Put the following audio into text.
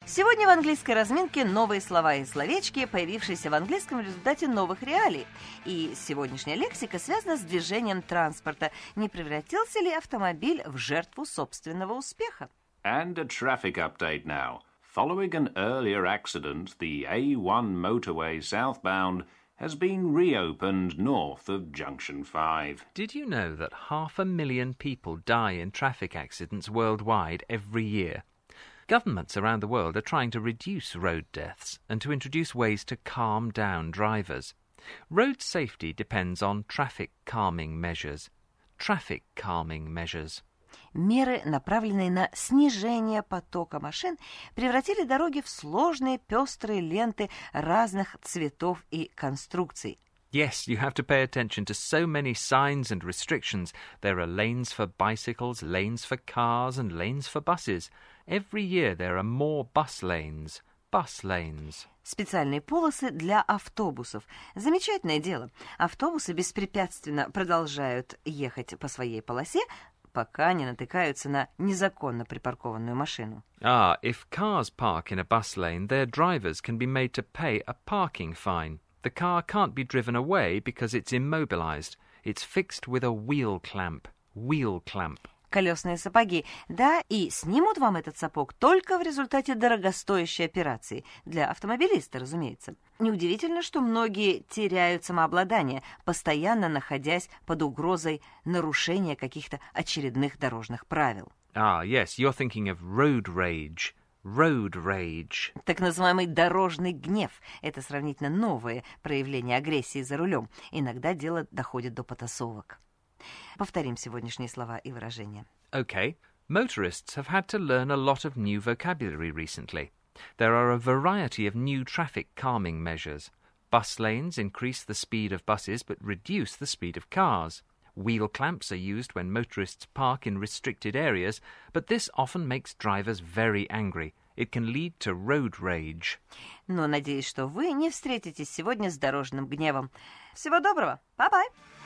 Сегодня в английской разминке новые слова и словечки, появившиеся в английском в результате новых реалий. И сегодняшняя лексика связана с движением транспорта. Не превратился ли автомобиль в жертву собственного успеха? And a traffic update now. Following an earlier accident, the A1 motorway southbound has been reopened north of Junction 5. Did you know that 500,000 people die in traffic accidents worldwide every year? Governments around the world are trying to reduce road deaths and to introduce ways to calm down drivers. Road safety depends on traffic calming measures. Traffic calming measures. Меры, направленные на снижение потока машин, превратили дороги в сложные пестрые ленты разных цветов и конструкций. Yes, you have to pay attention to so many signs and restrictions. There are lanes for bicycles, lanes for cars, and lanes for buses. Every year there are more bus lanes. Bus lanes. Специальные полосы для автобусов. Замечательное дело. Автобусы беспрепятственно продолжают ехать по своей полосе, пока не натыкаются на незаконно припаркованную машину. If cars park in a bus lane, their drivers can be made to pay a parking fine. The car can't be driven away because it's immobilized. It's fixed with a wheel clamp. Wheel clamp. Колесные сапоги. Да, и снимут вам этот сапог только в результате дорогостоящей операции. Для автомобилиста, разумеется. Неудивительно, что многие теряют самообладание, постоянно находясь под угрозой нарушения каких-то очередных дорожных правил. Yes, you're thinking of road rage. Road rage. Так называемый дорожный гнев – это сравнительно новое проявление агрессии за рулем. Иногда дело доходит до потасовок. Повторим сегодняшние слова и выражения. Okay. Motorists have had to learn a lot of new vocabulary recently. There are a variety of new traffic calming measures. Bus lanes increase the speed of buses but reduce the speed of cars. Wheel clamps are used when motorists park in restricted areas, but this often makes drivers very angry. It can lead to road rage. Но надеюсь, что вы не встретитесь сегодня с дорожным гневом. Всего доброго. Bye-bye.